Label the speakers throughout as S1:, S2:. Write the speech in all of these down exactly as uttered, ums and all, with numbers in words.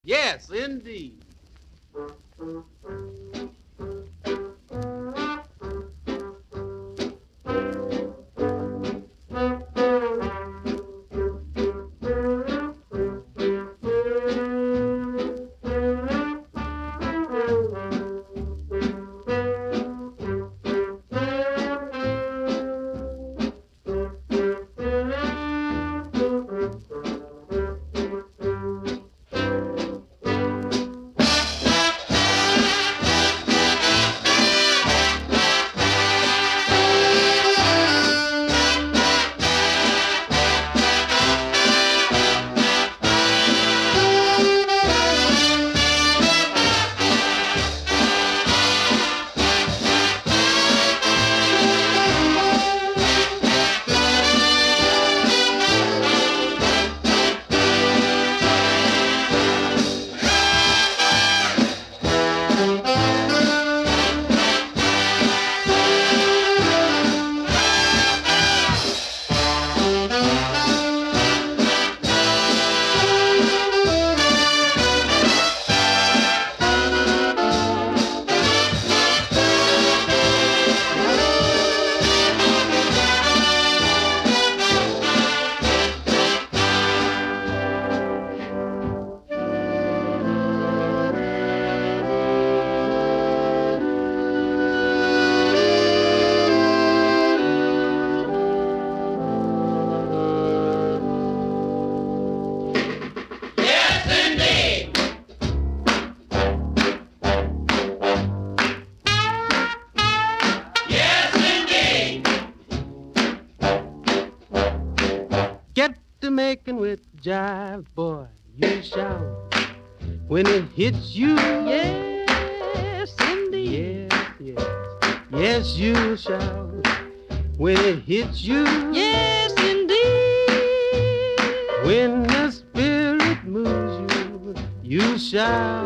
S1: Yes, indeed. Get to making with jive, boy, you shout when it hits you. Yes, indeed. Yes, yes, yes, you shout when it hits you.
S2: Yes, indeed.
S1: When the spirit moves you, you shout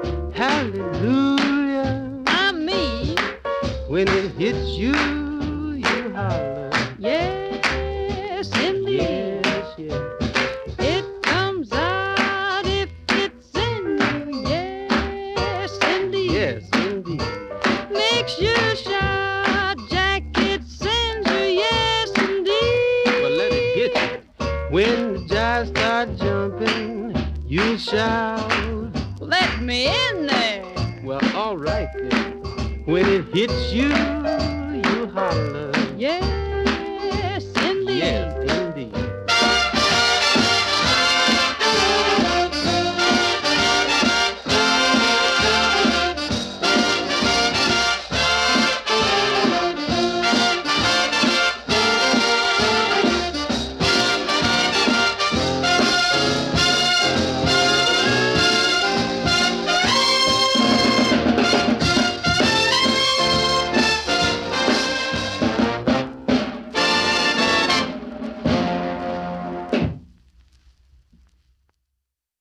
S1: hallelujah.
S2: I mean,
S1: When it hits you, you holler.
S2: yes, indeed.
S1: Yes, yes.
S2: It comes out if it's in you. Yes, indeed.
S1: Yes, indeed.
S2: Makes you shout, Jack, it sends you. Yes, indeed.
S1: Well, let it hit you. When the jive start jumping, you shout.
S2: Let me in there.
S1: Well, all right then. When it hits you, you holler.
S2: Yes.